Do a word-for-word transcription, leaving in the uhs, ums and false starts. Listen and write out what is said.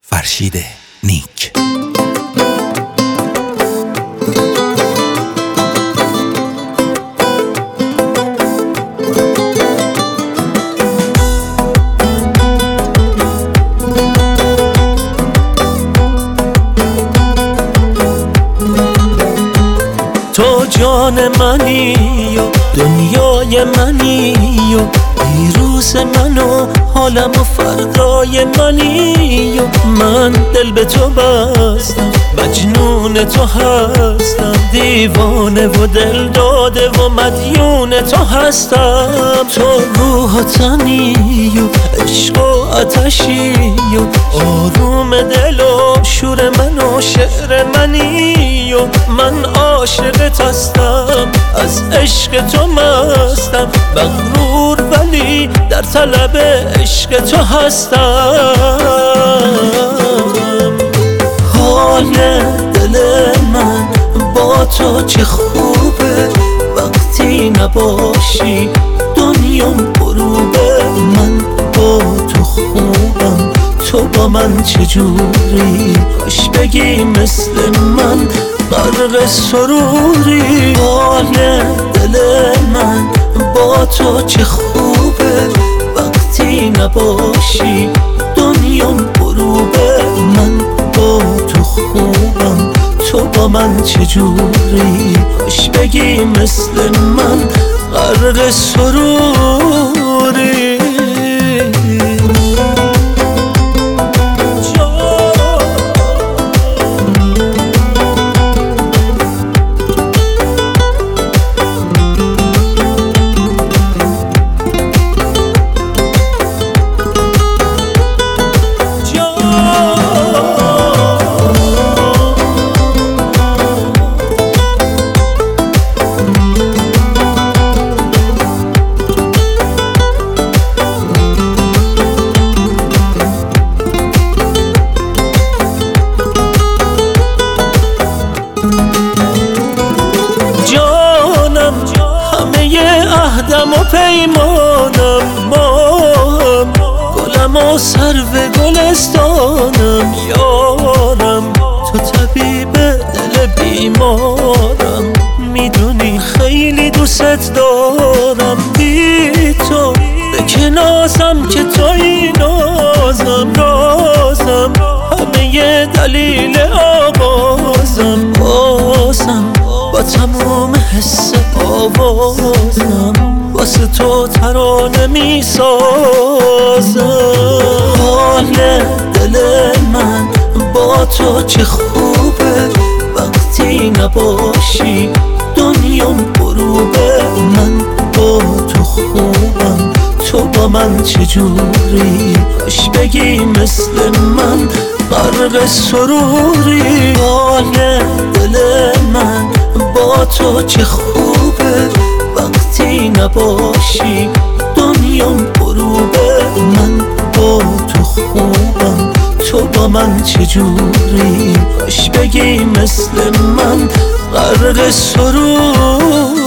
فرشید نیک. تو جان منی و دنیای منی و دیروز من و حالم و فردای منی و من دل به تو بستم، مجنون تو هستم، دیوانه و دل داده و مدیون تو هستم. تو روح و تنی و عشق و عطشی و آروم دل و شور من و شعر منی و من عاشقت هستم، از عشق تو مستم، مغرور ولی در طلب عشق تو هستم. حال دل من با تو چه خوبه، وقتی نباشی دنیام غروبه. من با تو خوبم، تو با من چجوری؟ کاش بگی مثل من غرق سروری. حال دل من با تو چه خوبه، وقتی نباشی دنیام غروبه. من با تو خوبم، تو با من چجوری؟ کاش بگی مثل من غرق سروری. جانم همه عهدم و پیمانم، ماهم گلم و سرو گلستانم، یارم تو طبیب دل بیمارم، میدونی خیلی دوست دارم. بی تو به کنازم که توی نازم، رازم همه دلیل آغازم، بازم با تموم حس آوازم واسه تو ترانه می سازم. حال دل من با تو چه خوبه، وقتی نباشی دنیام غروبه. من با تو خوبم، تو با من چجوری؟ کاش بگی مثل من غرق سروری. حال دل من با تو چه خوبه، وقتی نباشی دنیام غروبه. من با تو خوبم، تو با من چجوری؟ کاش بگی مثل من غرق سرور.